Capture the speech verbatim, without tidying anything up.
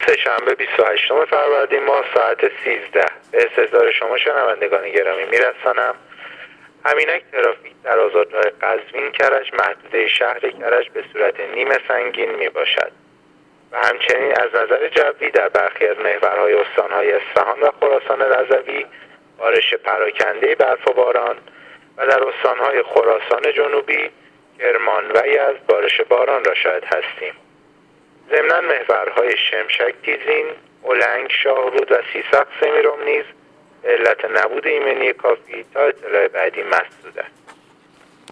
سه‌شنبه بیست و هشتم فروردین ماه ساعت سیزده به استحضار شما شنوندگان گرامی میرسانم. همینک ترافیک در آزادراه قزوین کرج محدوده شهر کرج به صورت نیمه سنگین می باشد و همچنین از نظر جوی در برخی از محورهای استانهای اصفهان و خراسان رضوی بارش پراکنده برف و باران و در استانهای خراسان جنوبی، کرمان و یزد بارش باران را شاهد هستیم. ضمناً محورهای شمشک، تیزین، اولنگ، شاهرود و سیسق سمیرم نیز به علت نبود ایمنی کافی تا اطلاع بعدی مسدود است.